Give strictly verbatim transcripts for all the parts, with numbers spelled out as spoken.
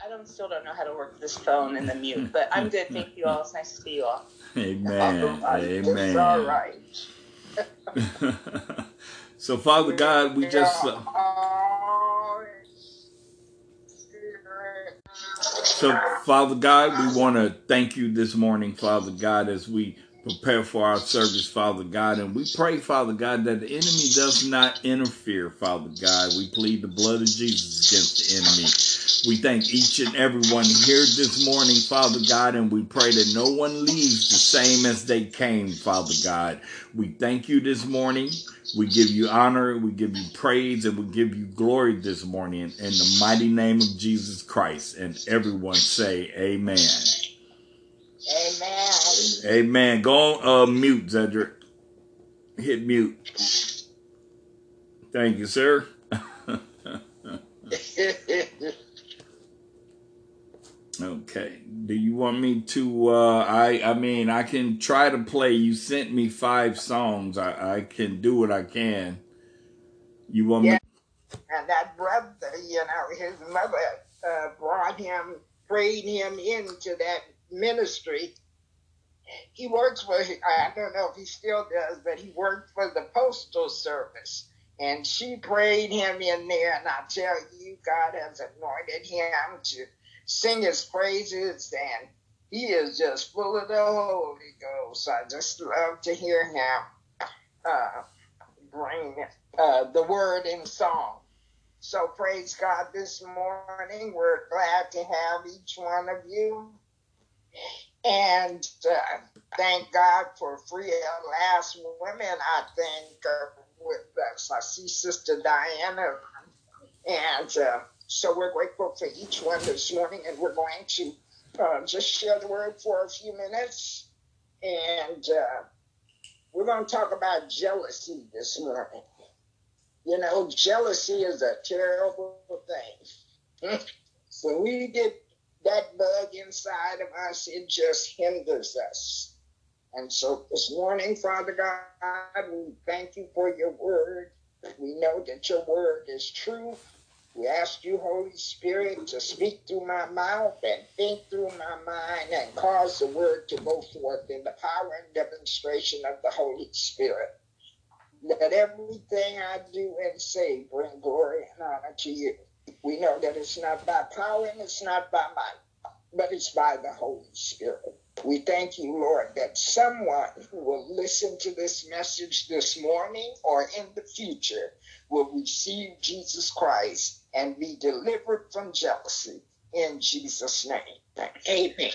I don't still don't know how to work this phone and the mute, but I'm good. Thank you all. It's nice to see you all. Amen. All right. Amen. It's all right. So, Father God, we just. Uh, so, Father God, we want to thank you this morning, Father God, as we prepare for our service, Father God. And we pray, Father God, that the enemy does not interfere, Father God. We plead the blood of Jesus against the enemy. We thank each and every one here this morning, Father God, and we pray that no one leaves the same as they came, Father God. We thank you this morning. We give you honor, we give you praise, and we give you glory this morning in the mighty name of Jesus Christ. And everyone say amen. Amen. Amen. Go on uh, mute, Zedric. Hit mute. Thank you, sir. Okay. Do you want me to, uh, I I mean, I can try to play. You sent me five songs. I, I can do what I can. You want Yeah. me? And that brother, you know, his mother uh, brought him, prayed him into that ministry. He works for, I don't know if he still does, but he worked for the Postal Service. And she prayed him in there. And I tell you, God has anointed him to sing his praises. And he is just full of the Holy Ghost. I just love to hear him uh, bring uh, the word in song. So praise God this morning. We're glad to have each one of you. And uh, thank God for Free at Last Women. I think uh, with us. I see Sister Diana. And uh, so we're grateful for each one this morning. And we're going to uh, just share the word for a few minutes. And uh, we're going to talk about jealousy this morning. You know, jealousy is a terrible thing. When we get that bug inside of us, it just hinders us. And so this morning, Father God, we thank you for your word. We know that your word is true. We ask you, Holy Spirit, to speak through my mouth and think through my mind and cause the word to go forth in the power and demonstration of the Holy Spirit. Let everything I do and say bring glory and honor to you. We know that it's not by power and it's not by might, but it's by the Holy Spirit. We thank you, Lord, that someone who will listen to this message this morning or in the future will receive Jesus Christ and be delivered from jealousy in Jesus' name. Amen.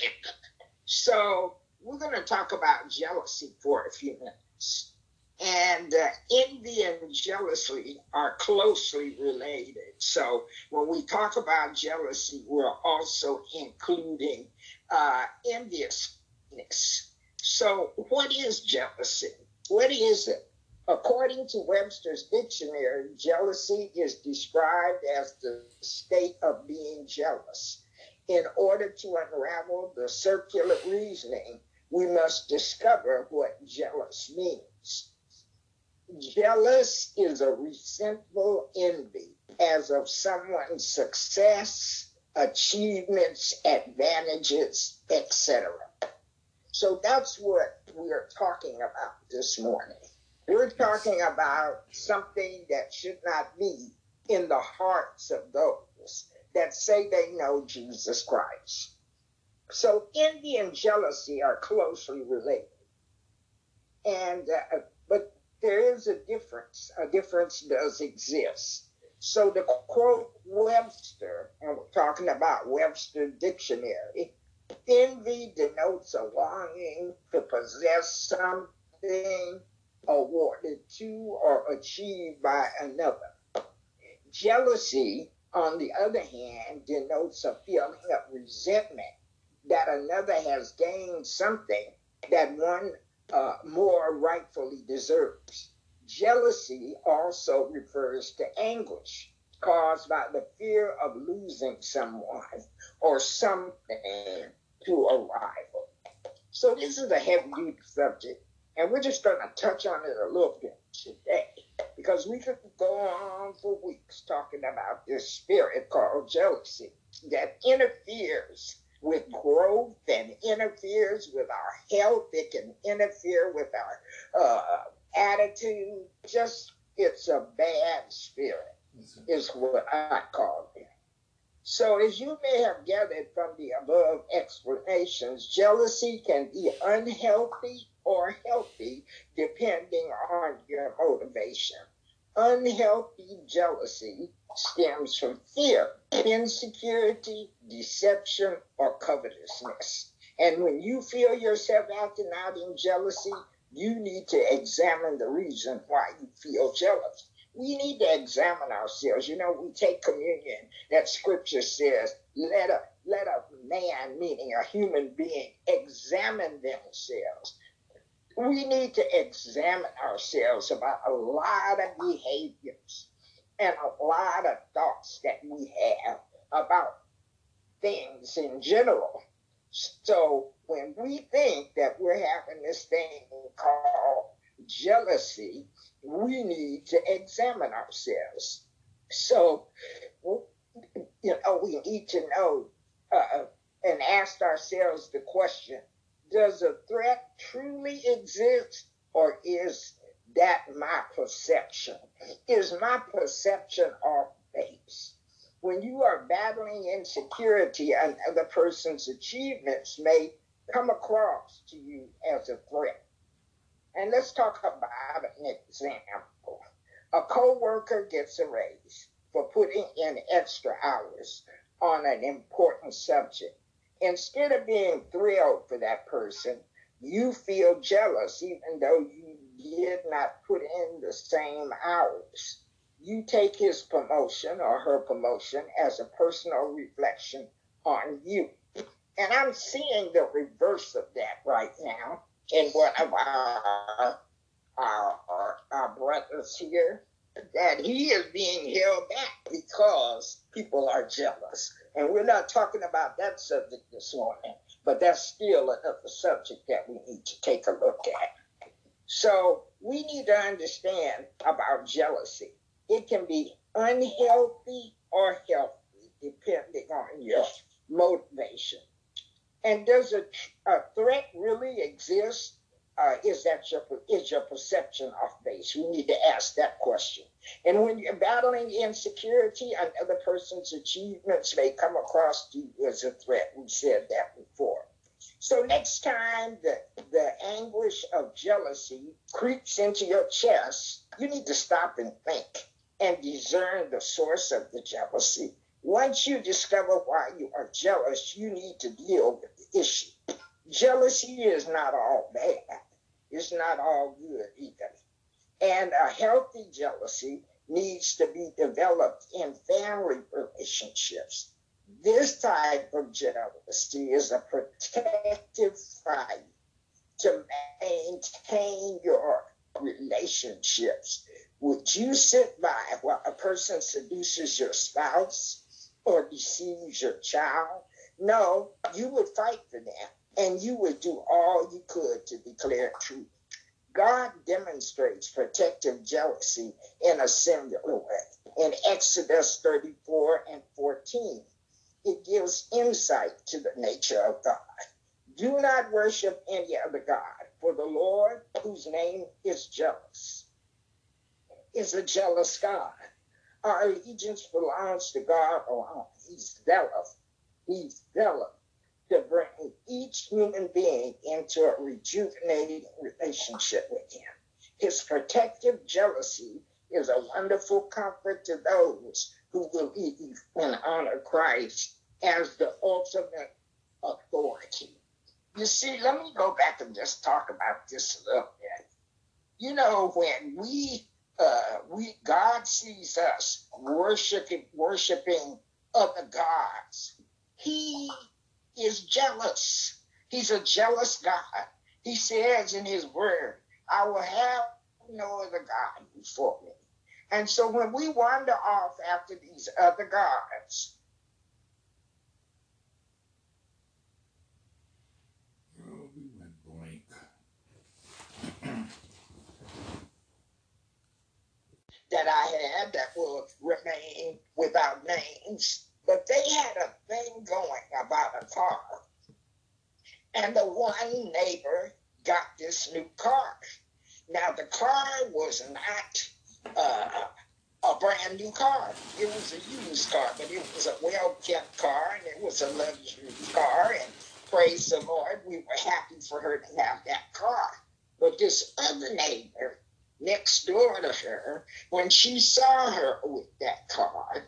So we're going to talk about jealousy for a few minutes. And uh, envy and jealousy are closely related. So when we talk about jealousy, we're also including uh, enviousness. So what is jealousy? What is it? According to Webster's dictionary, jealousy is described as the state of being jealous. In order to unravel the circular reasoning, we must discover what jealous means. Jealous is a resentful envy as of someone's success, achievements, advantages, et cetera. So that's what we're talking about this morning. We're talking about something that should not be in the hearts of those that say they know Jesus Christ. So envy and jealousy are closely related. And uh, but there is a difference. A difference does exist. So to quote Webster, and we're talking about Webster Dictionary, envy denotes a longing to possess something awarded to or achieved by another. Jealousy, on the other hand, denotes a feeling of resentment that another has gained something that one uh, more rightfully deserves. Jealousy also refers to anguish caused by the fear of losing someone or something to a rival. So this is a heavy-duty subject, and we're just going to touch on it a little bit today, because we could go on for weeks talking about this spirit called jealousy. that interferes with growth and interferes with our health. It can interfere with our uh, attitude. Just, it's a bad spirit, is what I call it. So as you may have gathered from the above explanations, jealousy can be unhealthy or healthy depending on your motivation. Unhealthy jealousy stems from fear, insecurity, deception, or covetousness. And when you feel yourself acting out in jealousy, you need to examine the reason why you feel jealous. We need to examine ourselves. You know, we take communion. That scripture says, let a, let a man, meaning a human being, examine themselves. We need to examine ourselves about a lot of behaviors and a lot of thoughts that we have about things in general. So when we think that we're having this thing called jealousy, we need to examine ourselves. So, you know, we need to know uh, and ask ourselves the question, does a threat truly exist, or is that my perception? Is my perception off base? When you are battling insecurity, another person's achievements may come across to you as a threat. And let's talk about an example. A co-worker gets a raise for putting in extra hours on an important subject. Instead of being thrilled for that person, you feel jealous even though you did not put in the same hours. You take his promotion or her promotion as a personal reflection on you. And I'm seeing the reverse of that right now in one of our, our, our, our brothers here, that he is being held back because people are jealous. And we're not talking about that subject this morning, but that's still another subject that we need to take a look at. So we need to understand about jealousy. It can be unhealthy or healthy depending on your motivation. And does a, a threat really exist? Uh, is that your is your perception off base? We need to ask that question. And when you're battling insecurity, another person's achievements may come across to you as a threat. We said that before. So next time the, the anguish of jealousy creeps into your chest, you need to stop and think and discern the source of the jealousy. Once you discover why you are jealous, you need to deal with the issue. Jealousy is not all bad. It's not all good either. And a healthy jealousy needs to be developed in family relationships. This type of jealousy is a protective fight to maintain your relationships. Would you sit by while a person seduces your spouse or deceives your child? No, you would fight for them, and you would do all you could to declare truth. God demonstrates protective jealousy in a similar way. In Exodus thirty-four and fourteen, it gives insight to the nature of God. Do not worship any other God, for the Lord, whose name is jealous, is a jealous God. Our allegiance belongs to God alone. He's zealous. He's zealous to bring each human being into a rejuvenating relationship with him. His protective jealousy is a wonderful comfort to those who believe and honor Christ as the ultimate authority. You see, let me go back and just talk about this a little bit. You know, when we Uh, we God sees us worshiping worshiping other gods, he is jealous. He's a jealous God. He says in his word, I will have no other God before me. And so when we wander off after these other gods, Oh, we went blank. that I had that will remain without names, But they had a thing going about a car. And the one neighbor got this new car. Now, the car was not uh, a brand new car. It was a used car, but it was a well-kept car, and it was a luxury car. And praise the Lord, we were happy for her to have that car. But this other neighbor next door to her, when she saw her with that car,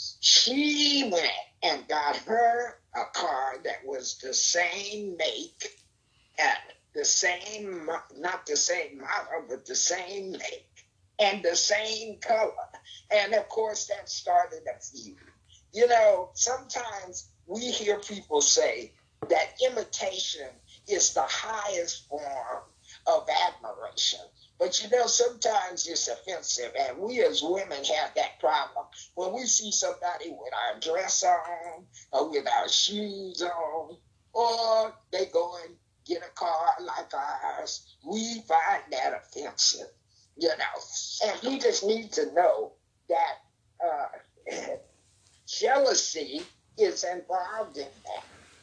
she went and got her a car that was the same make and the same, not the same model, but the same make and the same color. And of course, that started a feud. You know, sometimes we hear people say that imitation is the highest form of admiration. But you know, sometimes it's offensive, and we as women have that problem. When we see somebody with our dress on, or with our shoes on, or they go and get a car like ours, we find that offensive, you know. And we just need to know that uh, jealousy is involved in that.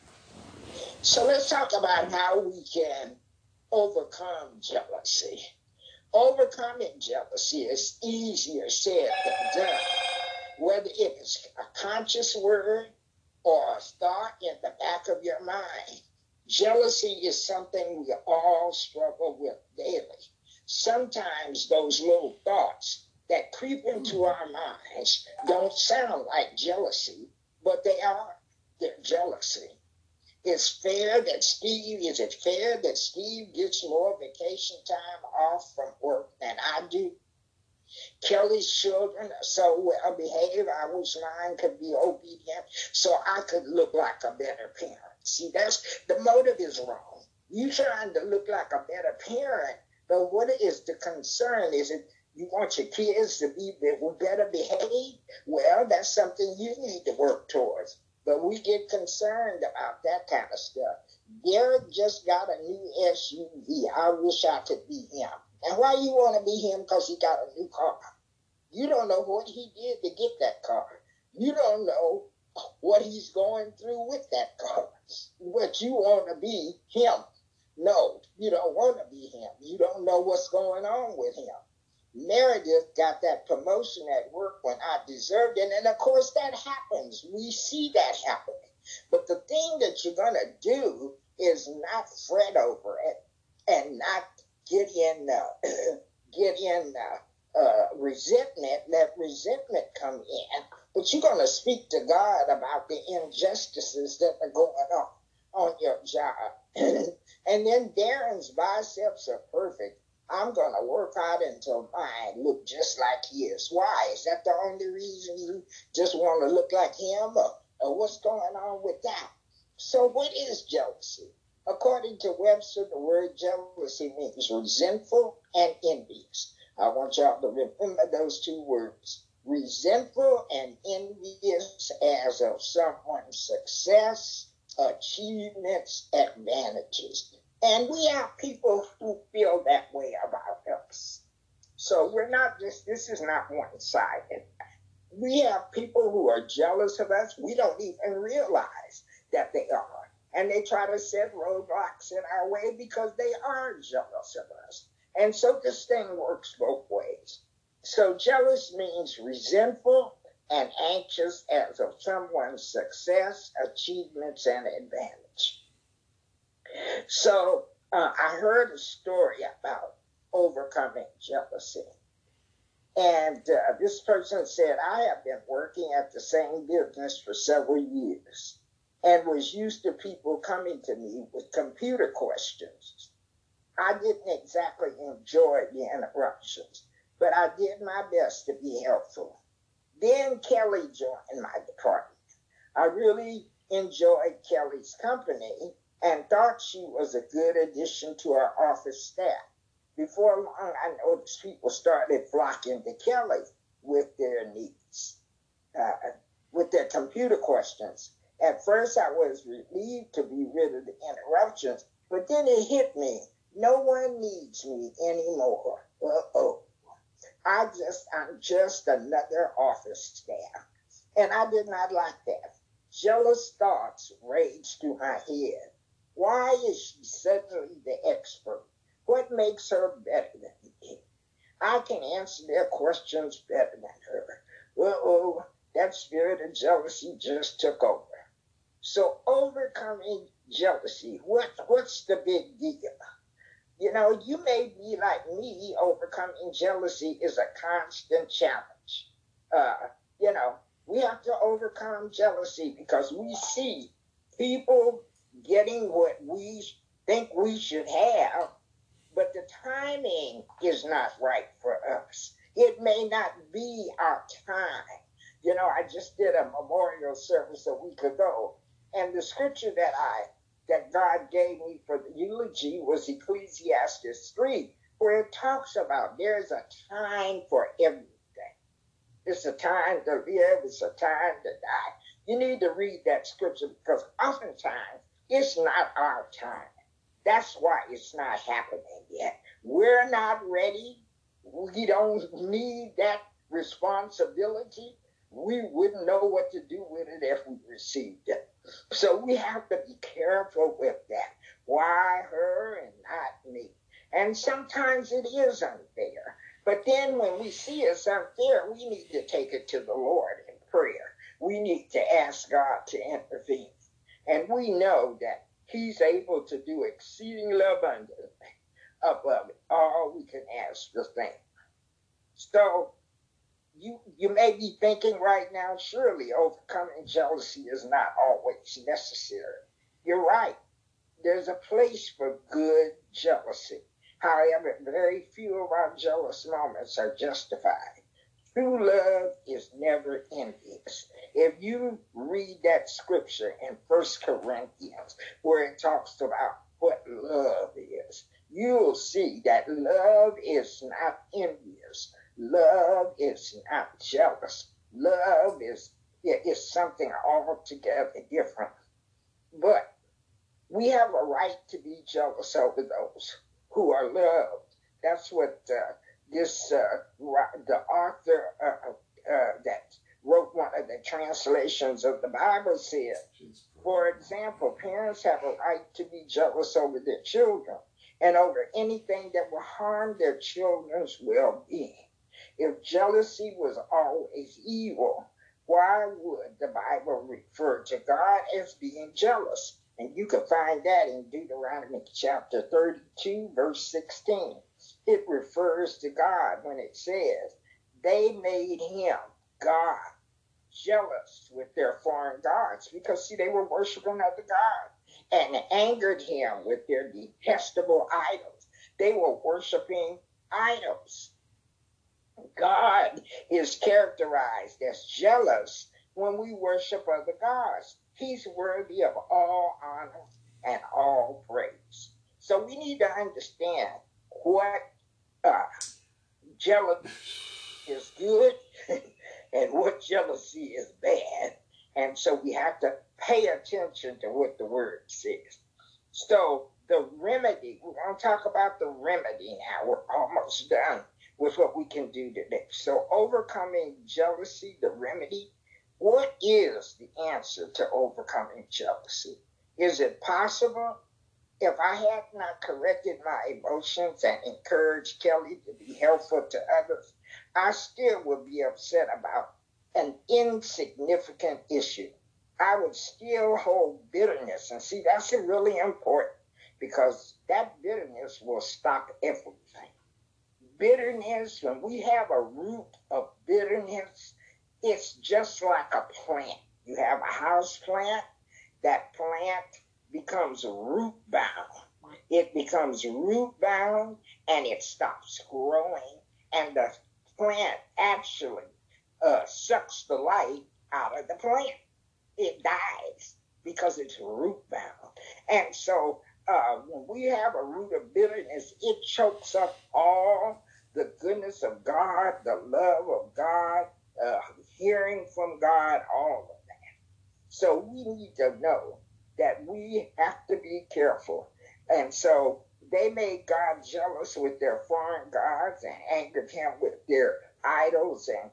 So let's talk about how we can overcome jealousy. Overcoming jealousy is easier said than done, whether it is a conscious word or a thought in the back of your mind. Jealousy is something we all struggle with daily. Sometimes those little thoughts that creep into our minds don't sound like jealousy, but they are. They're jealousy. Is fair that Steve, is it fair that Steve gets more vacation time off from work than I do? Kelly's children are so well behaved, I wish mine could be obedient so I could look like a better parent. See, that's, the motive is wrong. You trying to look like a better parent, but what is the concern? Is it you want your kids to be better behaved? Well, that's something you need to work towards. But we get concerned about that kind of stuff. Derek just got a new S U V. I wish I could be him. And why you want to be him? Because he got a new car. You don't know what he did to get that car. You don't know what he's going through with that car. But you want to be him. No, you don't want to be him. You don't know what's going on with him. Meredith got that promotion at work when I deserved it. And of course that happens. We see that happening. But the thing that you're going to do is not fret over it and not get in, uh, get in uh, uh, resentment, let resentment come in. But you're going to speak to God about the injustices that are going on on your job. And then Darren's biceps are perfect. I'm going to work out until mine look just like his. Why? Is that the only reason you just want to look like him? Or, or what's going on with that? So what is jealousy? According to Webster, the word jealousy means resentful and envious. I want y'all to remember those two words. Resentful and envious as of someone's success, achievements, advantages. And we have people who feel that way about us. So we're not just, this is not one-sided. We have people who are jealous of us. We don't even realize that they are. And they try to set roadblocks in our way because they are jealous of us. And so this thing works both ways. So jealous means resentful and anxious as of someone's success, achievements, and advantage. So uh, I heard a story about overcoming jealousy. And uh, this person said, I have been working at the same business for several years and was used to people coming to me with computer questions. I didn't exactly enjoy the interruptions, but I did my best to be helpful. Then Kelly joined my department. I really enjoyed Kelly's company and thought she was a good addition to our office staff. Before long, I noticed people started flocking to Kelly with their needs, uh, with their computer questions. At first, I was relieved to be rid of the interruptions, but then it hit me. No one needs me anymore. Uh-oh. I just, I'm just another office staff. And I did not like that. Jealous thoughts raged through my head. Why is she suddenly the expert? What makes her better than me? I can answer their questions better than her. Uh-oh, that spirit of jealousy just took over. So overcoming jealousy, what, what's the big deal? You know, you may be like me, overcoming jealousy is a constant challenge. Uh, you know, we have to overcome jealousy because we see people getting what we think we should have, but the timing is not right for us. It may not be our time. You know, I just did a memorial service a week ago, and the scripture that I that God gave me for the eulogy was Ecclesiastes three, where it talks about there's a time for everything. It's a time to live, it's a time to die. You need to read that scripture because oftentimes it's not our time. That's why it's not happening yet. We're not ready. We don't need that responsibility. We wouldn't know what to do with it if we received it. So we have to be careful with that. Why her and not me? And sometimes it is unfair. But then when we see it's unfair, we need to take it to the Lord in prayer. We need to ask God to intervene. And we know that He's able to do exceedingly abundantly above all we can ask or think. So you you may be thinking right now, surely overcoming jealousy is not always necessary. You're right. There's a place for good jealousy. However, very few of our jealous moments are justified. True love is never envious. If you read that scripture in First Corinthians, where it talks about what love is, you'll see that love is not envious. Love is not jealous. Love is, is something altogether different. But we have a right to be jealous over those who are loved. That's what uh, this uh, the author uh, uh, that wrote one of the translations of the Bible said. For example, parents have a right to be jealous over their children and over anything that will harm their children's well-being. If jealousy was always evil, why would the Bible refer to God as being jealous? And you can find that in Deuteronomy chapter thirty-two, verse sixteen. It refers to God when it says, they made him, God, jealous with their foreign gods because, see, they were worshiping other gods and angered him with their detestable idols. They were worshiping idols. God is characterized as jealous when we worship other gods. He's worthy of all honor and all praise. So we need to understand what uh, jealousy is good and what jealousy is bad. And so we have to pay attention to what the word says. So the remedy, we're going to talk about the remedy now. We're almost done with what we can do today. So overcoming jealousy, the remedy. What is the answer to overcoming jealousy? Is it possible? If I had not corrected my emotions and encouraged Kelly to be helpful to others, I still would be upset about an insignificant issue. I would still hold bitterness. And see, that's really important because that bitterness will stop everything. Bitterness, when we have a root of bitterness, it's just like a plant. You have a house plant, that plant becomes root bound. It becomes root bound and it stops growing, and the plant actually uh, sucks the life out of the plant. It dies because it's root bound. And so uh, when we have a root of bitterness, it chokes up all the goodness of God, the love of God, uh, hearing from God, all of that. So we need to know that we have to be careful. And so they made God jealous with their foreign gods and angered him with their idols. And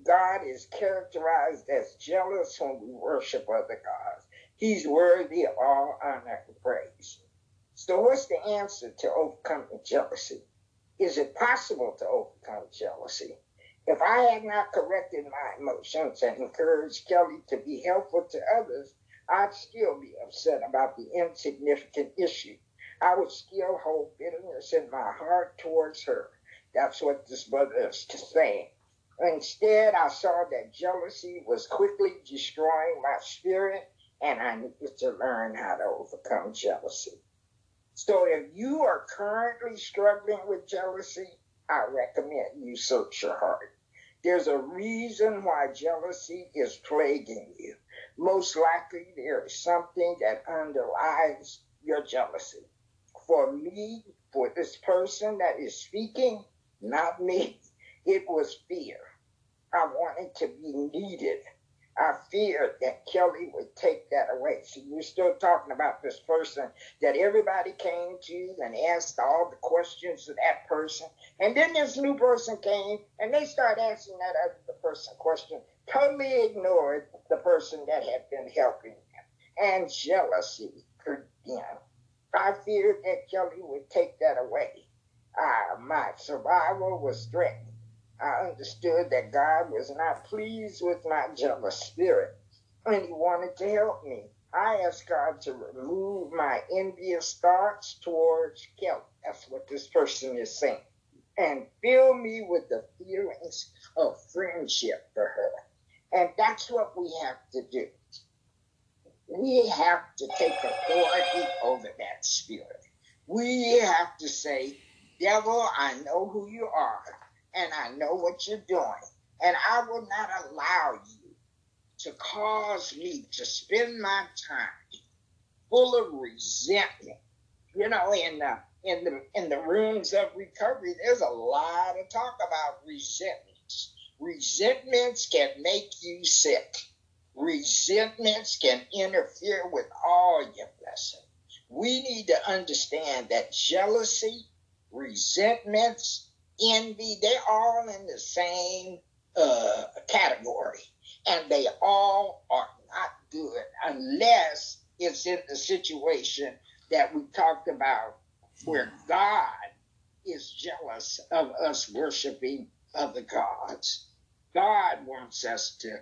God is characterized as jealous when we worship other gods. He's worthy of all honor and praise. So what's the answer to overcoming jealousy? Is it possible to overcome jealousy? If I had not corrected my emotions and encouraged Kelly to be helpful to others, I'd still be upset about the insignificant issue. I would still hold bitterness in my heart towards her. That's what this brother is saying. Instead, I saw that jealousy was quickly destroying my spirit, and I needed to learn how to overcome jealousy. So if you are currently struggling with jealousy, I recommend you search your heart. There's a reason why jealousy is plaguing you. Most likely there is something that underlies your jealousy. For me, for this person that is speaking, not me, it was fear. I wanted to be needed. I feared that Kelly would take that away. So you're still talking about this person that everybody came to and asked all the questions of that person. And then this new person came and they started asking that other person question, totally ignored the person that had been helping them. And jealousy crept in. I feared that Kelly would take that away. Ah, my survival was threatened. I understood that God was not pleased with my jealous spirit, and he wanted to help me. I asked God to remove my envious thoughts towards Kelly. That's what this person is saying. And fill me with the feelings of friendship for her. And that's what we have to do. We have to take authority over that spirit. We have to say, devil, I know who you are. And I know what you're doing. And I will not allow you to cause me to spend my time full of resentment. You know, in the, in the, in the rooms of recovery, there's a lot of talk about resentments. Resentments can make you sick. Resentments can interfere with all your blessings. We need to understand that jealousy, resentments, envy, they're all in the same uh, category. And they all are not good unless it's in the situation that we talked about where God is jealous of us worshiping other gods. God wants us to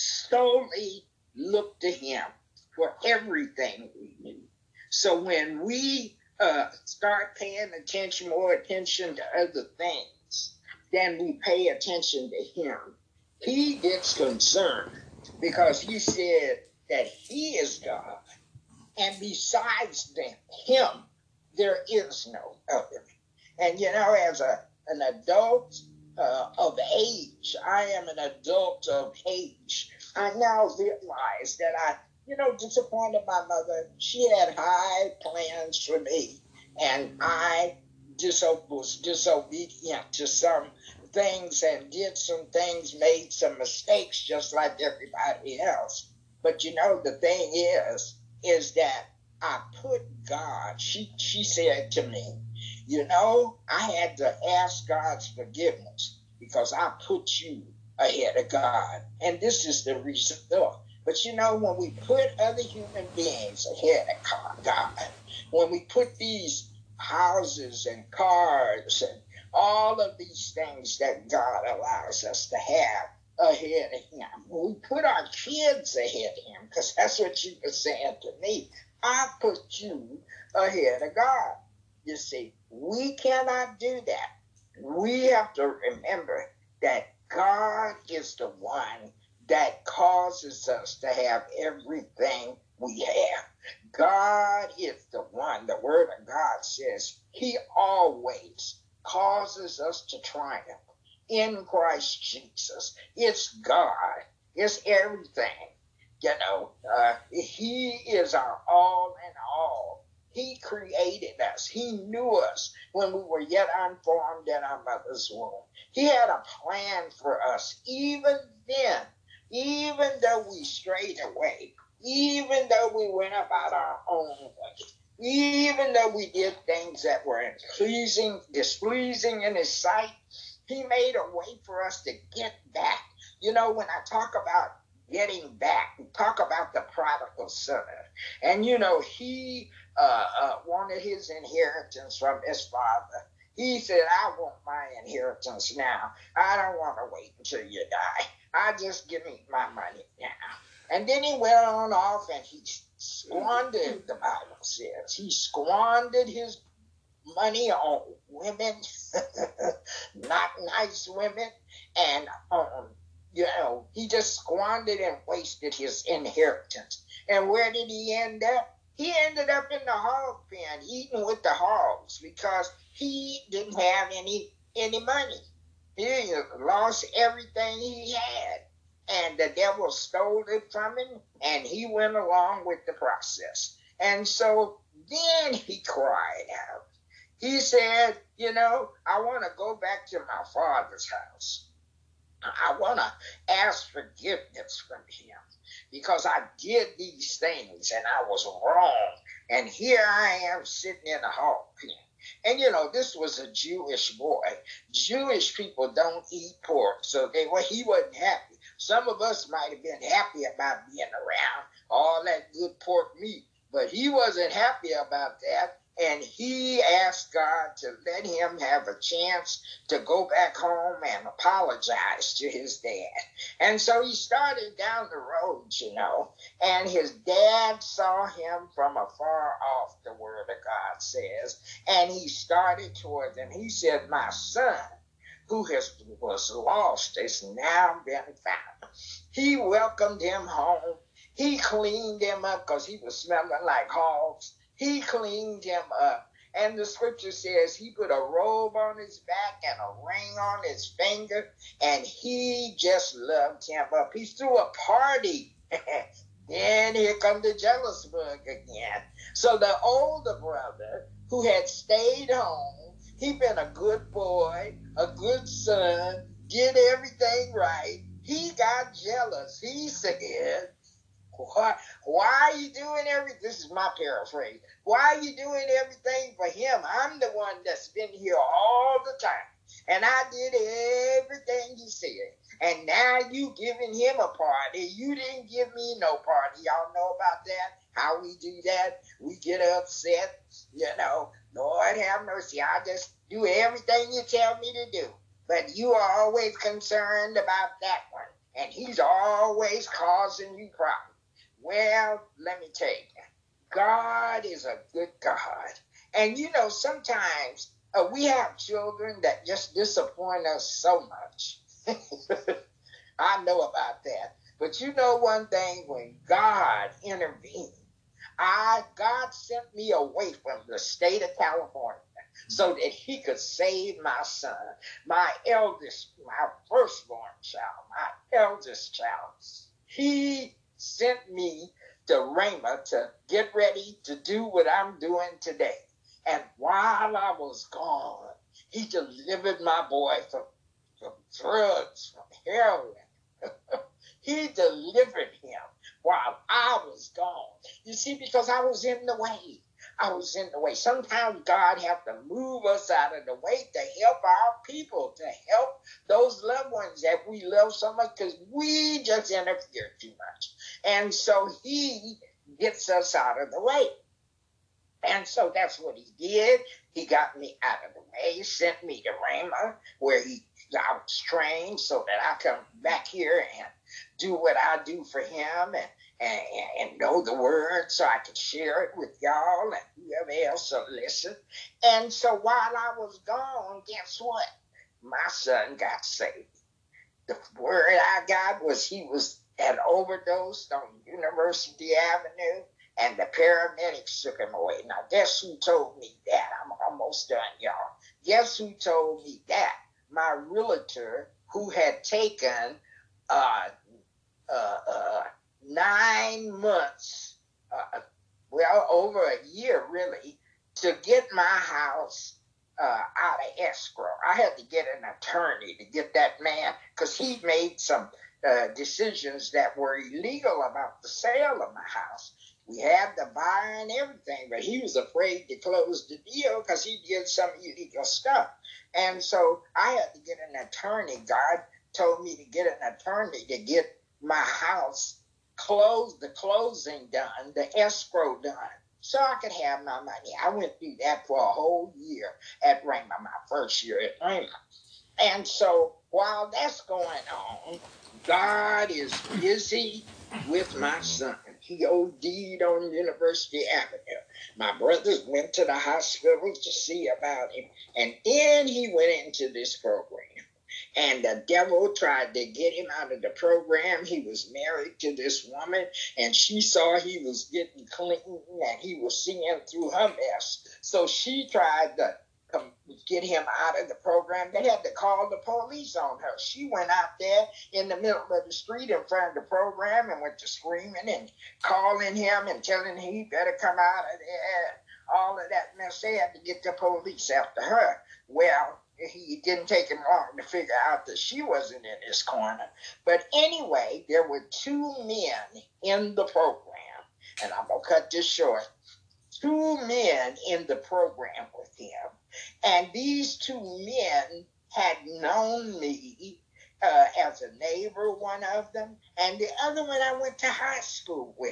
solely look to him for everything we need. So when we Uh, start paying attention, more attention to other things than we pay attention to him, he gets concerned because he said that he is God. And besides them, him, there is no other. And you know, as a an adult uh, of age, I am an adult of age. I now realize that I You know, disappointed my mother. She had high plans for me, and I diso- was disobedient to some things and did some things, made some mistakes just like everybody else. But you know, the thing is, is that I put God, she, she said to me, you know, I had to ask God's forgiveness because I put you ahead of God. And this is the result. But you know, when we put other human beings ahead of God, when we put these houses and cars and all of these things that God allows us to have ahead of him, when we put our kids ahead of him, because that's what you were saying to me, I put you ahead of God. You see, we cannot do that. We have to remember that God is the one that causes us to have everything we have. God is the one, the word of God says, he always causes us to triumph in Christ Jesus. It's God. It's everything. You know, uh, he is our all in all. He created us. He knew us when we were yet unformed in our mother's womb. He had a plan for us even then. Even though we strayed away, even though we went about our own way, even though we did things that were pleasing, displeasing in his sight, he made a way for us to get back You know, when I talk about getting back, we talk about the prodigal son. And, you know, he uh, uh, wanted his inheritance from his father. He said, I want my inheritance now. I don't want to wait until you die. I just give me my money now. And then he went on off and he squandered, the Bible says, he squandered his money on women, not nice women, and um, you know, he just squandered and wasted his inheritance. And where did he end up? He ended up in the hog pen, eating with the hogs, because he didn't have any any money. He lost everything he had, and the devil stole it from him, and he went along with the process. And so then he cried out. He said, you know, I want to go back to my father's house. I want to ask forgiveness from him because I did these things and I was wrong. And here I am sitting in a hog pen. And, you know, this was a Jewish boy. Jewish people don't eat pork, so they well, he wasn't happy. Some of us might have been happy about being around all that good pork meat, but he wasn't happy about that. And he asked God to let him have a chance to go back home and apologize to his dad. And so he started down the road, you know, and his dad saw him from afar off, the word of God says, and he started towards him. He said, my son, who has was lost, has now been found. He welcomed him home. He cleaned him up because he was smelling like hogs. He cleaned him up. And the scripture says he put a robe on his back and a ring on his finger, and he just loved him up. He threw a party. Then here comes the jealous bug again. So the older brother, who had stayed home, he'd been a good boy, a good son, did everything right. He got jealous. He said, Why, why are you doing everything? This is my paraphrase. Why are you doing everything for him? I'm the one that's been here all the time. And I did everything you said. And now you giving him a party. You didn't give me no party. Y'all know about that? How we do that? We get upset. You know, Lord have mercy. I just do everything you tell me to do. But you are always concerned about that one. And he's always causing you problems. Well, let me tell you, God is a good God. And, you know, sometimes uh, we have children that just disappoint us so much. I know about that. But you know one thing, when God intervened, I God sent me away from the state of California so that he could save my son, my eldest, my firstborn child, my eldest child. He sent me to Rhema to get ready to do what I'm doing today. And while I was gone, he delivered my boy from, from drugs, from heroin. He delivered him while I was gone. You see, because I was in the way. I was in the way. Sometimes God have to move us out of the way to help our people, to help those loved ones that we love so much, because we just interfere too much. And so he gets us out of the way. And so that's what he did. He got me out of the way. He sent me to Rhema, where he I was trained so that I come back here and do what I do for him, and And, and know the word so I could share it with y'all and whoever else will listen. And so while I was gone, guess what? My son got saved. The word I got was he was had overdosed on University Avenue, and the paramedics took him away. Now, guess who told me that? I'm almost done, y'all. Guess who told me that? My realtor, who had taken uh, uh, uh, nine months, uh, well, over a year really, to get my house uh, out of escrow. I had to get an attorney to get that man, because he made some uh, decisions that were illegal about the sale of my house. We had the buyer and everything, but he was afraid to close the deal because he did some illegal stuff. And so I had to get an attorney, God told me to get an attorney to get my house closed, the closing done, the escrow done, so I could have my money. I went through that for a whole year at Rhema, my first year at Rhema. And so while that's going on, God is busy with my son. He O D'd on University Avenue. My brothers went to the hospital to see about him. And then he went into this program. And the devil tried to get him out of the program. He was married to this woman, and she saw he was getting clean, and he was seeing through her mess. So she tried to come get him out of the program. They had to call the police on her. She went out there in the middle of the street in front of the program and went to screaming and calling him and telling him he better come out of there. All of that mess. They had to get the police after her. Well, he didn't take him long to figure out that she wasn't in his corner. But anyway, there were two men in the program, and I'm going to cut this short. Two men in the program with him. And these two men had known me uh, as a neighbor, one of them, and the other one I went to high school with.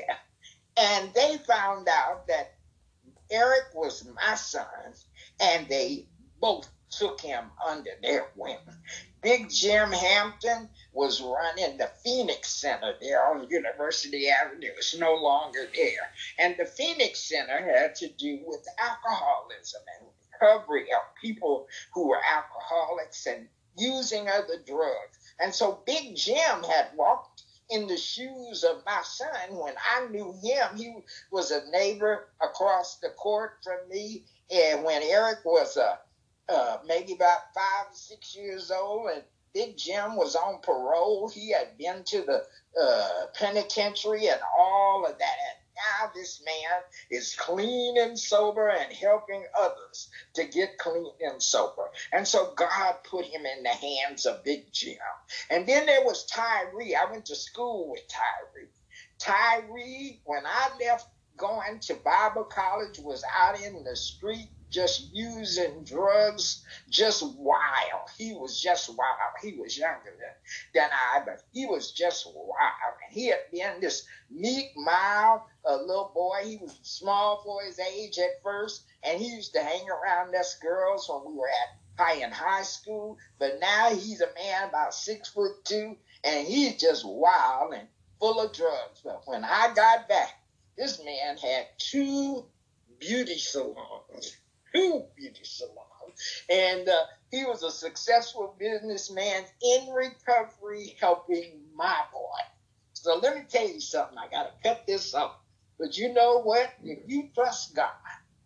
And they found out that Eric was my son, and they both took him under their wing. Big Jim Hampton was running the Phoenix Center there on University Avenue. It's no longer there. And the Phoenix Center had to do with alcoholism and recovery of people who were alcoholics and using other drugs. And so Big Jim had walked in the shoes of my son when I knew him. He was a neighbor across the court from me. And when Eric was a Uh, maybe about five or six years old, and Big Jim was on parole. He had been to the uh, penitentiary and all of that. And now this man is clean and sober and helping others to get clean and sober. And so God put him in the hands of Big Jim. And then there was Tyree. I went to school with Tyree. Tyree, when I left going to Bible college, was out in the street just using drugs, just wild. He was just wild. He was younger than, than I, but he was just wild. And he had been this meek, mild uh, little boy. He was small for his age at first, and he used to hang around us girls when we were at high in high school. But now he's a man about six foot two, and he's just wild and full of drugs. But when I got back, this man had two beauty salons. Two beauty salons. And uh, he was a successful businessman in recovery helping my boy. So let me tell you something. I got to cut this off. But you know what? If you trust God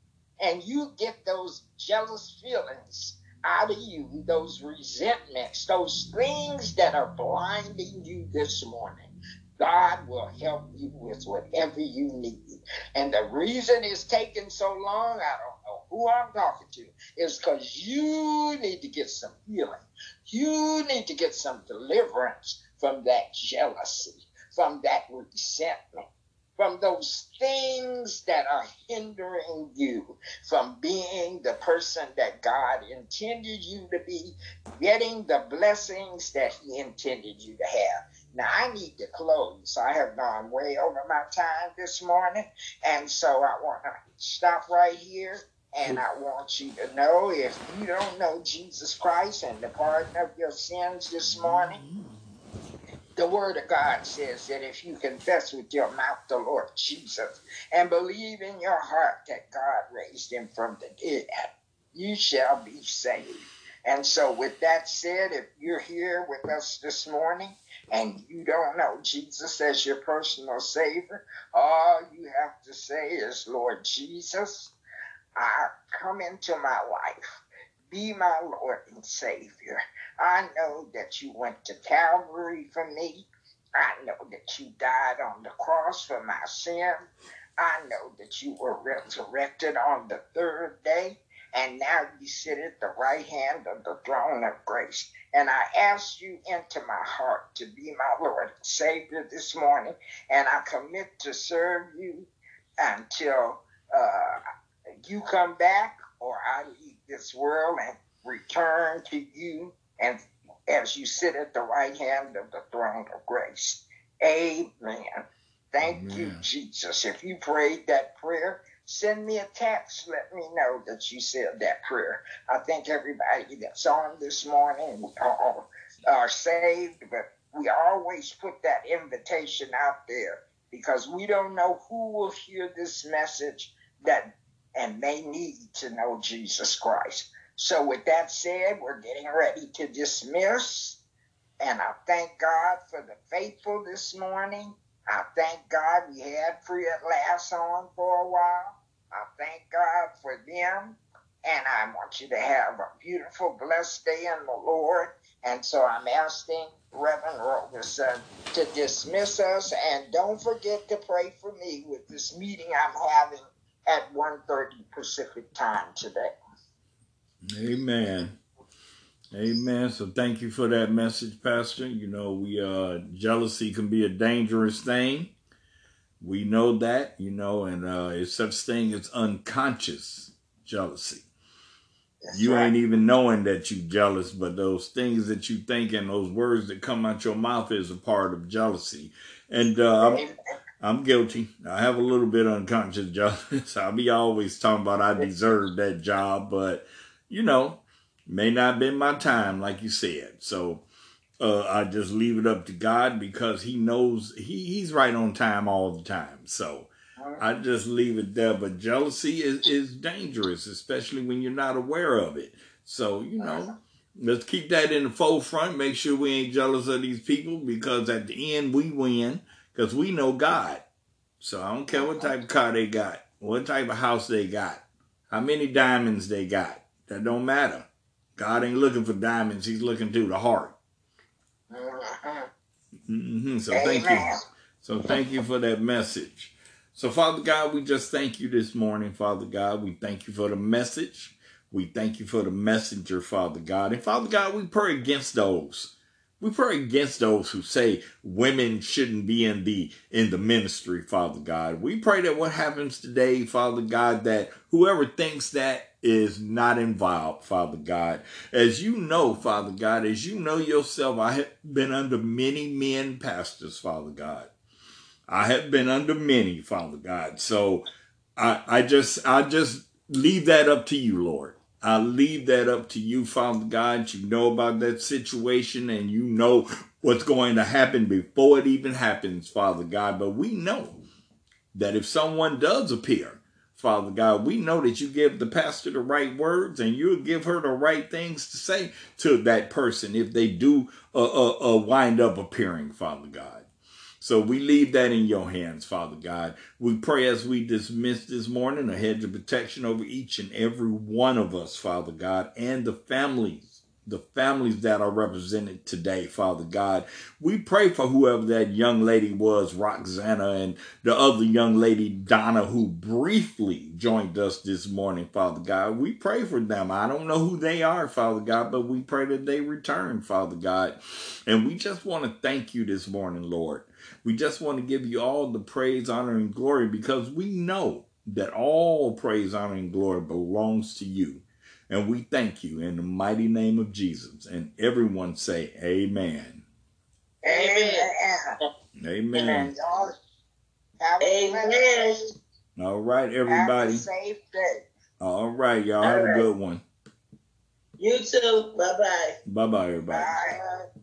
and you get those jealous feelings out of you, those resentments, those things that are blinding you this morning, God will help you with whatever you need. And the reason it's taking so long, I don't know who I'm talking to, is because you need to get some healing. You need to get some deliverance from that jealousy, from that resentment, from those things that are hindering you from being the person that God intended you to be, getting the blessings that he intended you to have. Now, I need to close. I have gone way over my time this morning, and so I want to stop right here, and I want you to know, if you don't know Jesus Christ and the pardon of your sins this morning, the Word of God says that if you confess with your mouth the Lord Jesus and believe in your heart that God raised him from the dead, you shall be saved. And so with that said, if you're here with us this morning and you don't know Jesus as your personal Savior, all you have to say is, Lord Jesus, I come into my life. Be my Lord and Savior. I know that you went to Calvary for me. I know that you died on the cross for my sin. I know that you were resurrected on the third day. And now you sit at the right hand of the throne of grace. And I ask you into my heart to be my Lord and Savior this morning. And I commit to serve you until uh, you come back or I leave this world and return to you and as you sit at the right hand of the throne of grace. Amen. Thank Amen. You, Jesus. If you prayed that prayer, send me a text. Let me know that you said that prayer. I think everybody that's on this morning, we all are saved, but we always put that invitation out there because we don't know who will hear this message that and may need to know Jesus Christ. So with that said, we're getting ready to dismiss. And I thank God for the faithful this morning. I thank God we had Free at Last on for a while. I thank God for them. And I want you to have a beautiful, blessed day in the Lord. And so I'm asking Reverend Roberson to dismiss us. And don't forget to pray for me with this meeting I'm having at one thirty Pacific time today. Amen. Amen. So thank you for that message, Pastor. You know, we uh jealousy can be a dangerous thing. We know that, you know, and uh it's such thing as unconscious jealousy. That's you right. Ain't even knowing that you jealous, but those things that you think and those words that come out your mouth is a part of jealousy. And uh I'm, I'm guilty. I have a little bit of unconscious jealous. I'll be always talking about I deserve that job, but you know, may not have been my time, like you said. So uh, I just leave it up to God because he knows he, he's right on time all the time. So I just leave it there. But jealousy is, is dangerous, especially when you're not aware of it. So, you know, let's keep that in the forefront. Make sure we ain't jealous of these people because at the end we win because we know God. So I don't care what type of car they got, what type of house they got, how many diamonds they got. That don't matter. God ain't looking for diamonds. He's looking through the heart. Mm-hmm. So thank you. So thank you for that message. So Father God, we just thank you this morning, Father God. We thank you for the message. We thank you for the messenger, Father God. And Father God, we pray against those. We pray against those who say women shouldn't be in the in the ministry, Father God. We pray that what happens today, Father God, that whoever thinks that is not involved, Father God. As you know, Father God, as you know yourself, I have been under many men pastors, Father God. I have been under many, Father God. So I, I just I just leave that up to you, Lord. I leave that up to you, Father God. You know about that situation and you know what's going to happen before it even happens, Father God. But we know that if someone does appear, Father God, we know that you give the pastor the right words and you'll give her the right things to say to that person if they do uh, uh, uh, wind up appearing, Father God. So we leave that in your hands, Father God. We pray as we dismiss this morning a hedge of protection over each and every one of us, Father God, and the families, the families that are represented today, Father God. We pray for whoever that young lady was, Roxana, and the other young lady, Donna, who briefly joined us this morning, Father God. We pray for them. I don't know who they are, Father God, but we pray that they return, Father God. And we just want to thank you this morning, Lord. We just want to give you all the praise, honor, and glory because we know that all praise, honor, and glory belongs to you. And we thank you in the mighty name of Jesus. And everyone say amen. Amen. Amen. Amen. All right, everybody. Have a safe day. All right, y'all. Have a good one. You too. Bye-bye. Bye-bye, everybody. Bye.